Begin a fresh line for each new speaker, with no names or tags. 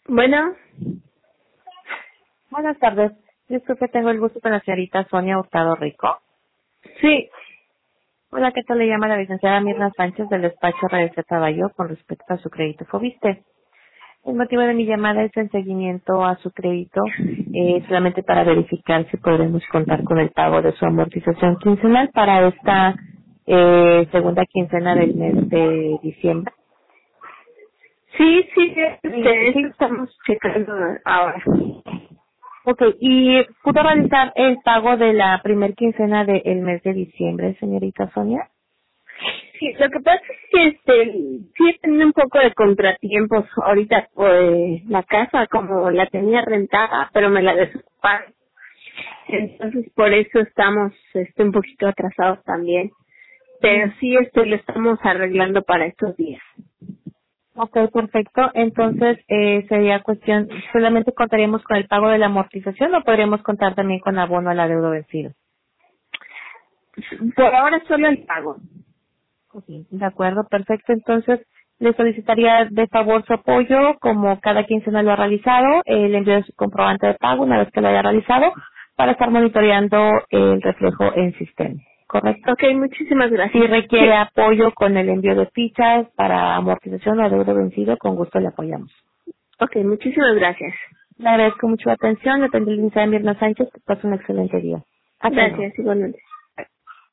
Bueno,
Buenas tardes. Disculpe, tengo el gusto con la señorita Sonia Hurtado Rico.
sí,
Hola, ¿qué tal? Le llama la licenciada Mirna Sánchez del despacho Radio Bayo con respecto a su crédito Fobiste. El motivo de mi llamada es en seguimiento a su crédito, solamente para verificar si podremos contar con el pago de su amortización quincenal para esta segunda quincena del mes de diciembre.
sí,
Sí,
eso estamos checando ahora.
ok. ¿Y pudo realizar el pago de la primer quincena del mes de diciembre, señorita Sonia?
Sí, lo que pasa es que sí he tenido un poco de contratiempos ahorita por la casa, como la tenía rentada, pero me la desocuparon. Entonces por eso estamos un poquito atrasados también. Pero sí lo estamos arreglando para estos días.
Ok, perfecto. Entonces, sería cuestión, ¿solamente contaríamos con el pago de la amortización o podríamos contar también con abono al adeudo vencido?
Por ahora solo el pago.
Ok, de acuerdo, perfecto. Entonces, le solicitaría de favor su apoyo, como cada quincena lo ha realizado, el envío de su comprobante de pago una vez que lo haya realizado, para estar monitoreando el reflejo en sistema. ¿Correcto?
Ok, muchísimas
Si
gracias.
requiere
Sí,
apoyo con el envío de fichas para amortización o adeudo vencido, con gusto le apoyamos.
ok, muchísimas gracias.
Le agradezco mucho la atención. Le atendió la licenciada Mirna Sánchez. Que pase un excelente día. Hasta luego.
Gracias, igualmente.